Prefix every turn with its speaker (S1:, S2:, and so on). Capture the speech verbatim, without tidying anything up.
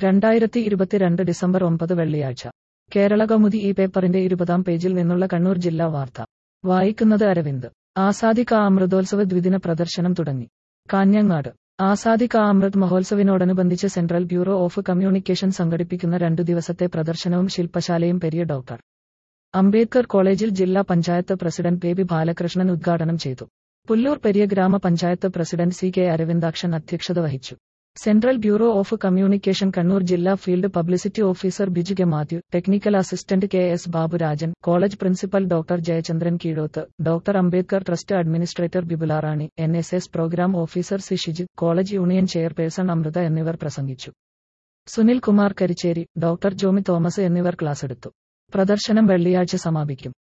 S1: രണ്ടായിരത്തി ഇരുപത്തിരണ്ട് ഡിസംബർ ഒമ്പത് വെള്ളിയാഴ്ച കേരളകൗമുദി ഈ പേപ്പറിന്റെ ഇരുപതാം പേജിൽ നിന്നുള്ള കണ്ണൂർ ജില്ലാ വാർത്ത വായിക്കുന്നത് അരവിന്ദ്. ആസാദി കാ അമൃതോത്സവ ദ്വിദിന പ്രദർശനം തുടങ്ങി. കാഞ്ഞങ്ങാട് ആസാദി കാ അമൃത് മഹോത്സവിനോടനുബന്ധിച്ച് സെൻട്രൽ ബ്യൂറോ ഓഫ് കമ്മ്യൂണിക്കേഷൻ സംഘടിപ്പിക്കുന്ന രണ്ടു ദിവസത്തെ പ്രദർശനവും ശില്പശാലയും പെരിയ ഡോക്ടർ അംബേദ്കർ കോളേജിൽ ജില്ലാ പഞ്ചായത്ത് പ്രസിഡന്റ് ബേബി ബാലകൃഷ്ണൻ ഉദ്ഘാടനം ചെയ്തു. പുല്ലൂർ പെരിയ ഗ്രാമപഞ്ചായത്ത് പ്രസിഡന്റ് സി കെ അരവിന്ദാക്ഷൻ അധ്യക്ഷത വഹിച്ചു. Central bureau of communication Kannur ജില്ലാ field publicity officer Biju K Mathew, technical assistant K S Baburajan, college principal doctor Jayachandran Keezhoth, doctor Ambedkar trust administrator Bibularani, N S S programme officer C Shiju, college union chairperson Amritha എന്നിവർ പ്രസംഗിച്ചു. Sunil Kumar Karicheri, doctor Jomy Thomas എന്നിവർ ക്ലാസെടുത്തു. പ്രദർശനം വെള്ളിയാഴ്ച സമാപിക്കും.